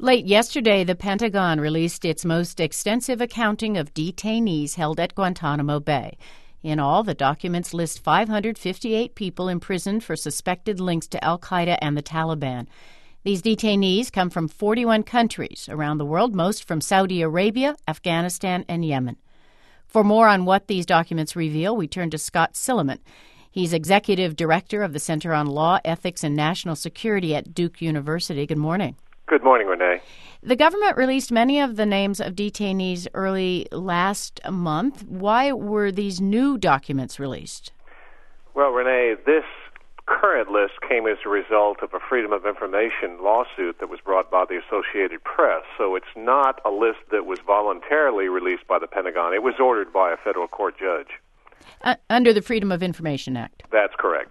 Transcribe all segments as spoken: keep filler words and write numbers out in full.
Late yesterday, the Pentagon released its most extensive accounting of detainees held at Guantanamo Bay. In all, the documents list five hundred fifty-eight people imprisoned for suspected links to al-Qaeda and the Taliban. These detainees come from forty-one countries around the world, most from Saudi Arabia, Afghanistan, and Yemen. For more on what these documents reveal, we turn to Scott Silliman. He's executive director of the Center on Law, Ethics, and National Security at Duke University. Good morning. Good morning, Renee. The government released many of the names of detainees early last month. Why were these new documents released? Well, Renee, this current list came as a result of a Freedom of Information lawsuit that was brought by the Associated Press. So it's not a list that was voluntarily released by the Pentagon. It was ordered by a federal court judge. Uh, under the Freedom of Information Act. That's correct.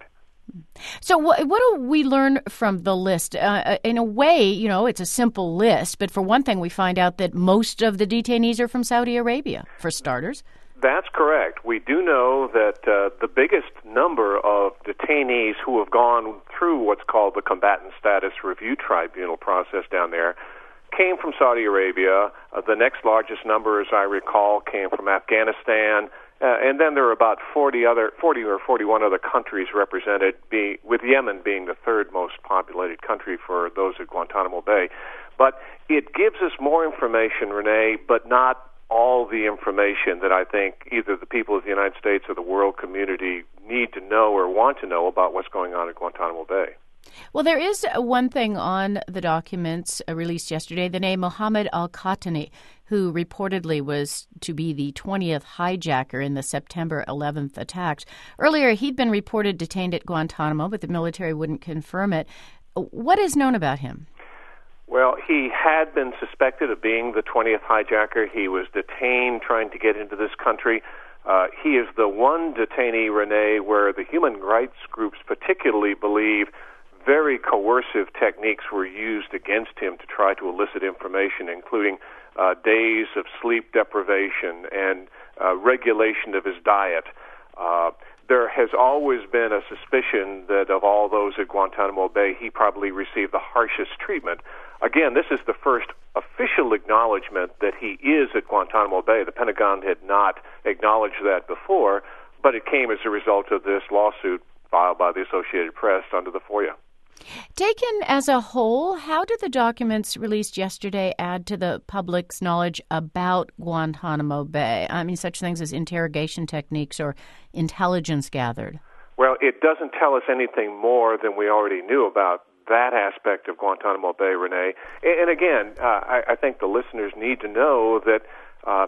So what, what do we learn from the list? Uh, in a way, you know, it's a simple list, but for one thing, we find out that most of the detainees are from Saudi Arabia, for starters. That's correct. We do know that uh, the biggest number of detainees who have gone through what's called the Combatant Status Review Tribunal process down there came from Saudi Arabia. Uh, the next largest number, as I recall, came from Afghanistan. Uh, and then there are about forty other, forty or forty-one other countries represented, be, with Yemen being the third most populated country for those at Guantanamo Bay. But it gives us more information, Renee, but not all the information that I think either the people of the United States or the world community need to know or want to know about what's going on at Guantanamo Bay. Well, there is one thing on the documents released yesterday, the name Mohammed al-Qahtani, who reportedly was to be the twentieth hijacker in the September eleventh attacks. Earlier, he'd been reported detained at Guantanamo, but the military wouldn't confirm it. What is known about him? Well, he had been suspected of being the twentieth hijacker. He was detained trying to get into this country. Uh, he is the one detainee, Renee, where the human rights groups particularly believe very coercive techniques were used against him to try to elicit information, including uh, days of sleep deprivation and uh, regulation of his diet. Uh, there has always been a suspicion that of all those at Guantanamo Bay, he probably received the harshest treatment. Again, this is the first official acknowledgement that he is at Guantanamo Bay. The Pentagon had not acknowledged that before, but it came as a result of this lawsuit filed by the Associated Press under the FOIA. Taken as a whole, how did the documents released yesterday add to the public's knowledge about Guantanamo Bay? I mean, such things as interrogation techniques or intelligence gathered. Well, it doesn't tell us anything more than we already knew about that aspect of Guantanamo Bay, Renee. And again, uh, I, I think the listeners need to know that uh,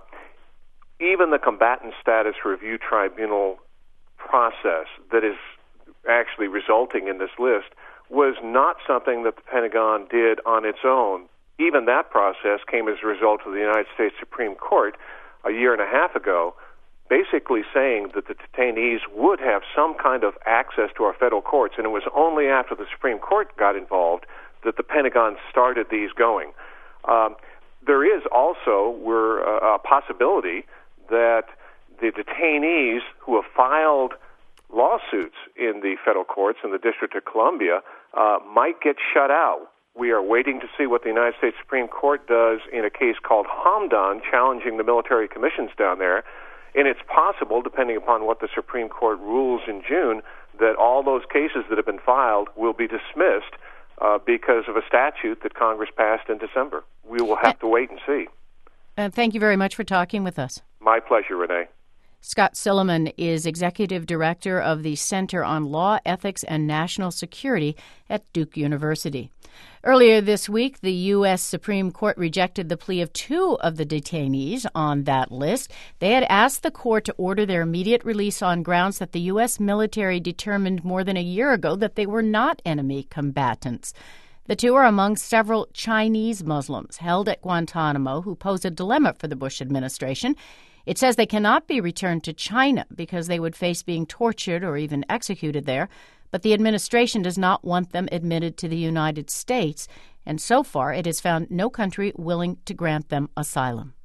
even the Combatant Status Review Tribunal process that is actually resulting in this list was not something that the Pentagon did on its own. Even that process came as a result of the United States Supreme Court a year and a half ago, basically saying that the detainees would have some kind of access to our federal courts, and it was only after the Supreme Court got involved that the Pentagon started these going. Um, there is also we're, uh, a possibility that the detainees who have filed lawsuits in the federal courts in the District of Columbia uh, might get shut out. We are waiting to see what the United States Supreme Court does in a case called Hamdan, challenging the military commissions down there. And it's possible, depending upon what the Supreme Court rules in June, that all those cases that have been filed will be dismissed uh, because of a statute that Congress passed in December. We will have to wait and see. Uh, thank you very much for talking with us. My pleasure, Renee. Scott Silliman is executive director of the Center on Law, Ethics, and National Security at Duke University. Earlier this week, the U S Supreme Court rejected the plea of two of the detainees on that list. They had asked the court to order their immediate release on grounds that the U S military determined more than a year ago that they were not enemy combatants. The two are among several Chinese Muslims held at Guantanamo who pose a dilemma for the Bush administration. It says they cannot be returned to China because they would face being tortured or even executed there, but the administration does not want them admitted to the United States, and so far it has found no country willing to grant them asylum.